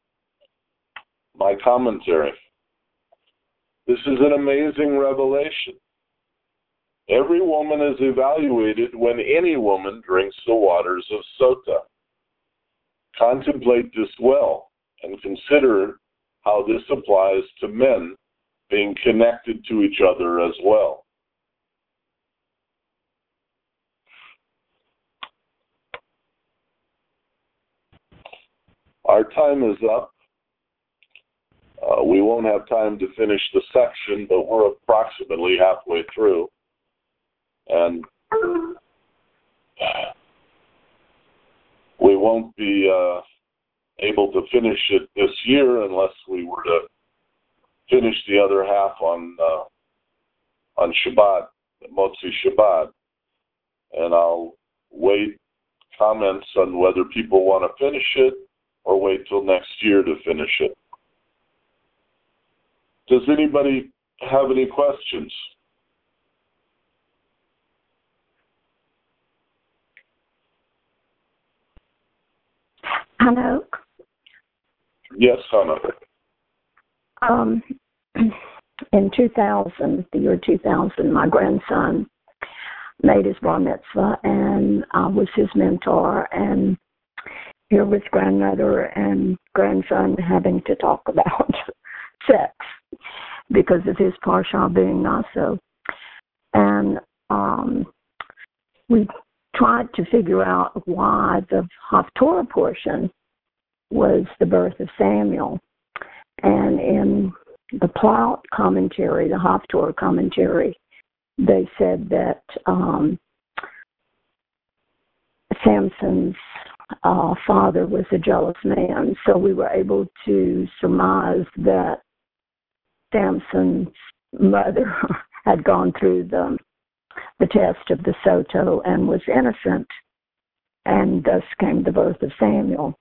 My commentary. This is an amazing revelation. Every woman is evaluated when any woman drinks the waters of Sota. Contemplate this well and consider how this applies to men being connected to each other as well. Our time is up. Uh, we won't have time to finish the section, but we're approximately halfway through. And we won't be uh, able to finish it this year unless we were to finish the other half on uh, on Shabbat, Motzi Shabbat. And I'll wait comments on whether people want to finish it or wait till next year to finish it. Does anybody have any questions? Hanoch? Yes, Hannah. Um, in two thousand, the year two thousand, my grandson made his bar mitzvah, and I was his mentor, and here was grandmother and grandson having to talk about sex because of his parsha being naso. And um, we tried to figure out why the Haftorah portion was the birth of Samuel. And in the Plaut commentary, the Haftorah commentary, they said that um, Samson's uh, father was a jealous man, so we were able to surmise that Samson's mother had gone through the the test of the Soto and was innocent, and thus came the birth of Samuel.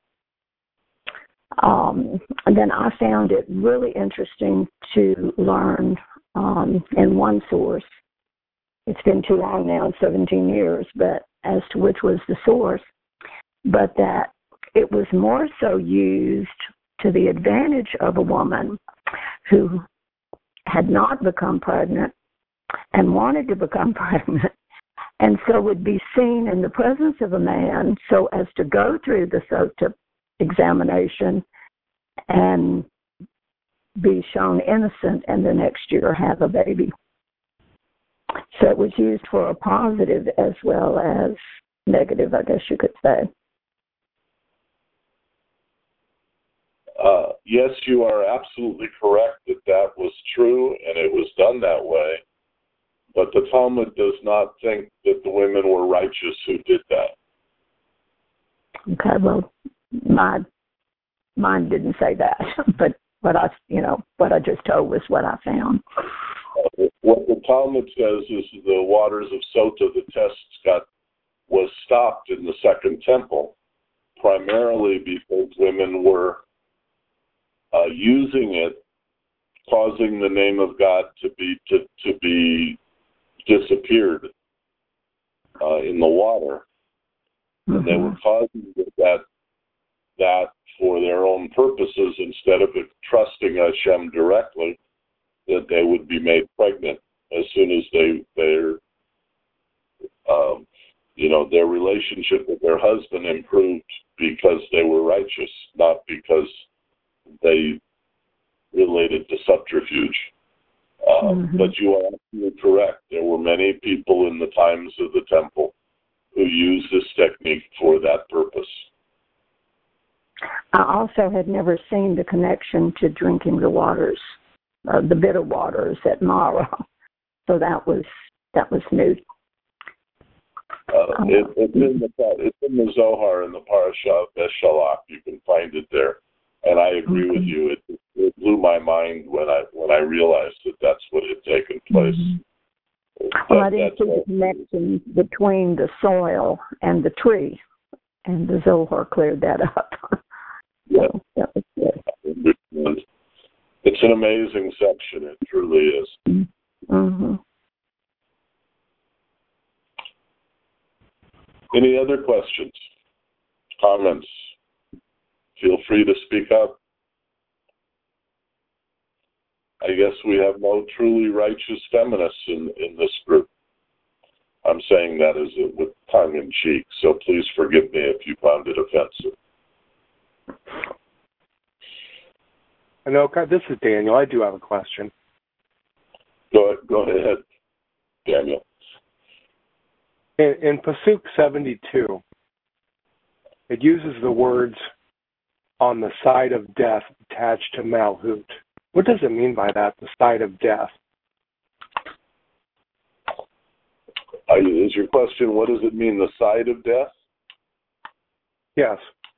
Um, and then I found it really interesting to learn um, in one source. It's been too long now, seventeen years, but as to which was the source, but that it was more so used to the advantage of a woman who had not become pregnant and wanted to become pregnant, and so would be seen in the presence of a man so as to go through the SOTA examination and be shown innocent and the next year have a baby. So it was used for a positive as well as negative, I guess you could say. Uh, yes, you are absolutely correct that that was true and it was done that way. But the Talmud does not think that the women were righteous who did that. Okay, well, my mine didn't say that, but what I, you know, what I just told was what I found. Uh, what the Talmud says is the waters of Sota, the tests got was stopped in the Second Temple, primarily because women were uh, using it, causing the name of God to be to, to be disappeared uh, in the water, mm-hmm. and they were causing that that for their own purposes instead of trusting Hashem directly, that they would be made pregnant as soon as they their um, you know their relationship with their husband improved because they were righteous, not because they related to subterfuge. Uh, mm-hmm. But you are absolutely correct. There were many people in the times of the temple who used this technique for that purpose. I also had never seen the connection to drinking the waters, uh, the bitter waters at Mara. So that was that was new. Uh, it, it's in the it's in the Zohar in the Parashah of Beshalach. You can find it there, and I agree mm-hmm. with you. It, it blew my mind when I when I realized that that's what had taken place. Mm-hmm. Well, that, I didn't see the connection between the soil and the tree, and the Zohar cleared that up. Yeah. So that was good. It's an amazing section. It truly is. Mm-hmm. Any other questions, comments? Feel free to speak up. I guess we have no truly righteous feminists in, in this group. I'm saying that as a, with tongue in cheek, so please forgive me if you found it offensive. Anoka, this is Daniel. I do have a question. Go ahead, go ahead, Daniel. In, in Pasuk seventy-two, it uses the words "on the side of death" attached to Malhut. What does it mean by that, the side of death? Uh, is your question, what does it mean, the side of death? Yes.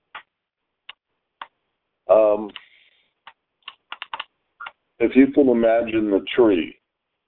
Um, if you can imagine the tree,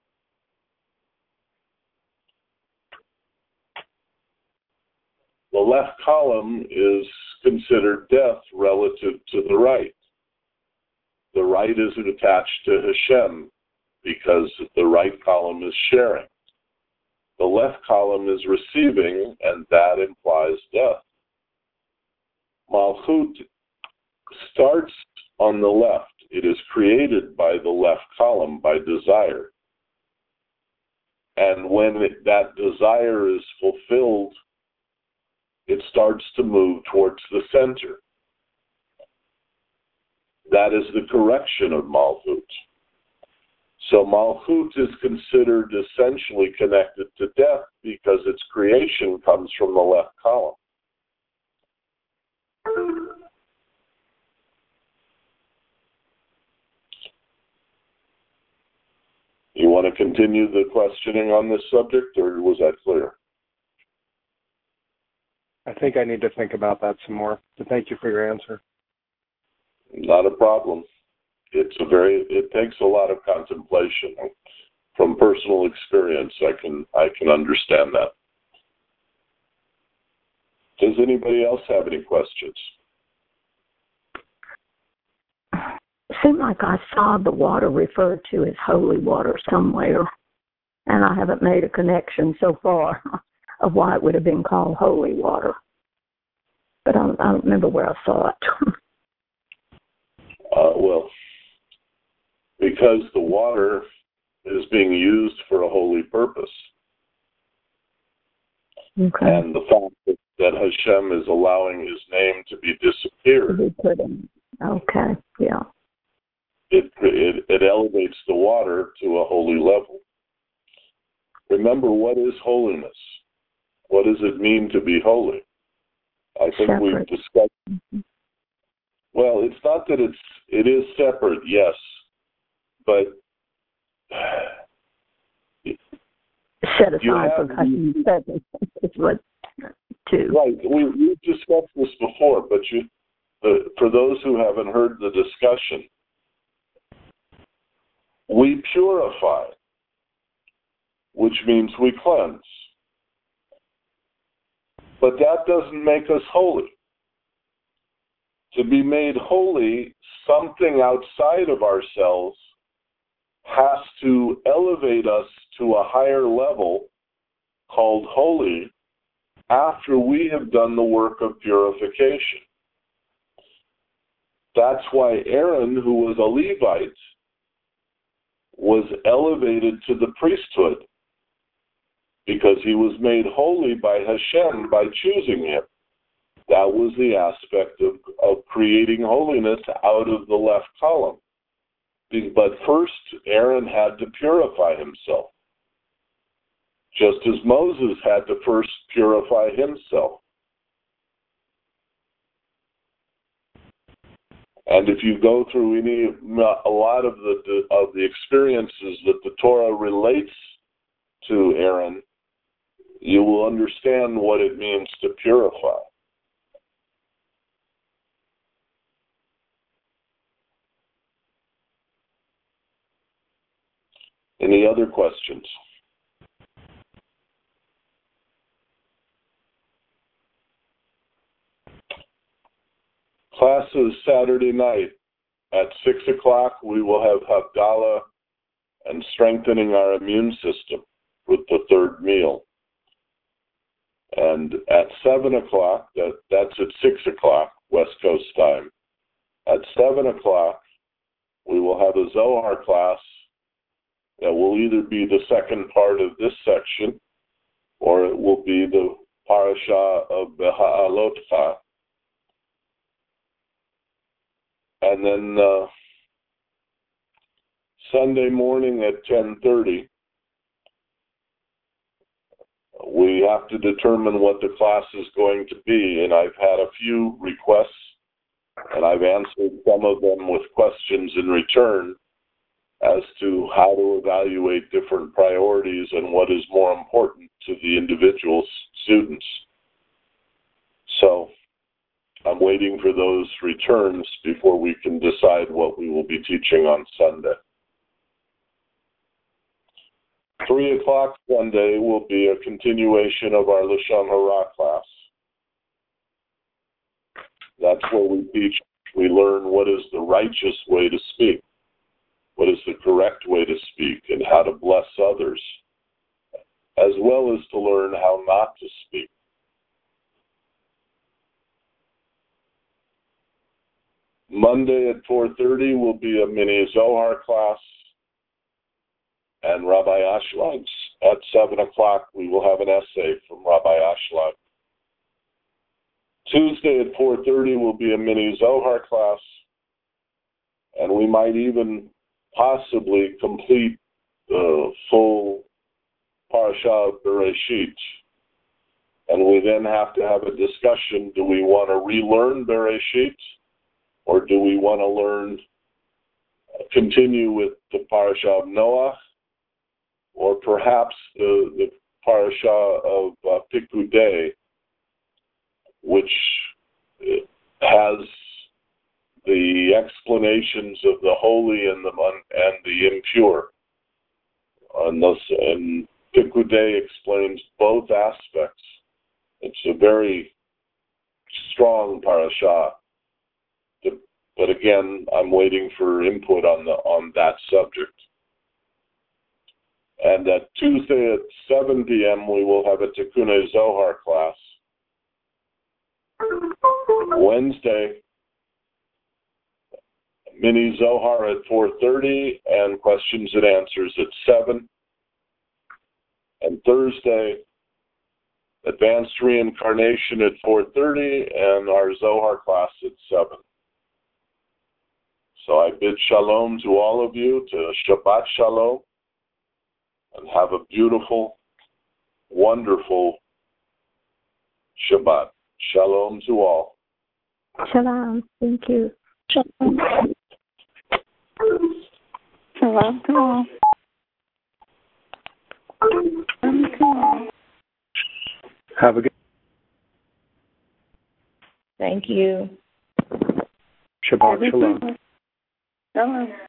the left column is considered death relative to the right. The right isn't attached to Hashem because the right column is sharing. The left column is receiving, and that implies death. Malchut starts on the left. It is created by the left column, by desire. And when it, that desire is fulfilled, it starts to move towards the center. That is the correction of Malchut. So Malchut is considered essentially connected to death because its creation comes from the left column. You want to continue the questioning on this subject, or was that clear? I think I need to think about that some more. But thank you for your answer. Not a problem. It's a very. It takes a lot of contemplation. From personal experience, I can I can understand that. Does anybody else have any questions? It seemed like I saw the water referred to as holy water somewhere, and I haven't made a connection so far of why it would have been called holy water. But I don't, I don't remember where I saw it. uh, well, because the water is being used for a holy purpose. Okay. And the fact that, that Hashem is allowing his name to be disappeared. To be put in. Okay, yeah. It, it it elevates the water to a holy level. Remember, what is holiness? What does it mean to be holy? I think Separate. we've discussed. Mm-hmm. Well, it's not that it's it is separate, yes, but set aside for custom purpose is what too. Right. We we've discussed this before, but you, the, for those who haven't heard the discussion, we purify, which means we cleanse. But that doesn't make us holy. To be made holy, something outside of ourselves has to elevate us to a higher level called holy after we have done the work of purification. That's why Aaron, who was a Levite, was elevated to the priesthood, because he was made holy by Hashem by choosing him. That was the aspect of, of creating holiness out of the left column. But first, Aaron had to purify himself, just as Moses had to first purify himself. And if you go through any, a lot of the, the of the experiences that the Torah relates to Aaron, you will understand what it means to purify. Any other questions? Classes Saturday night at six o'clock. We will have Havdalah and strengthening our immune system with the third meal. And at seven o'clock, that, that's at six o'clock West Coast time. At seven o'clock, we will have a Zohar class that will either be the second part of this section, or it will be the parasha of Beha'alotcha. And then uh, Sunday morning at ten thirty, we have to determine what the class is going to be. And I've had a few requests, and I've answered some of them with questions in return as to how to evaluate different priorities and what is more important to the individual students. So I'm waiting for those returns before we can decide what we will be teaching on Sunday. Three o'clock Sunday will be a continuation of our Lashon Hara class. That's where we teach, we learn what is the righteous way to speak, what is the correct way to speak, and how to bless others, as well as to learn how not to speak. Monday at four thirty will be a mini Zohar class, and Rabbi Ashlag's at seven o'clock. We will have an essay from Rabbi Ashlag. Tuesday at four thirty will be a mini Zohar class, and we might even possibly complete the full Parasha of Bereshit. And we then have to have a discussion, do we want to relearn Bereshit, or do we want to learn, continue with the Parasha of Noah, or perhaps the, the parasha of uh, Pikudei, which has the explanations of the holy and the and the impure. And, thus, and Pikudei explains both aspects. It's a very strong parasha. But again, I'm waiting for input on the on that subject. And at Tuesday at seven p.m. we will have a Tikkun Zohar class. Wednesday, mini Zohar at four thirty and questions and answers at seven. And Thursday, advanced reincarnation at four thirty and our Zohar class at seven. So I bid shalom to all of you, to Shabbat Shalom, and have a beautiful, wonderful Shabbat. Shalom to all. Shalom. Thank you. Shalom. Shalom to all. Shalom to all. Have a good Thank you. Shabbat Shalom. Shalom.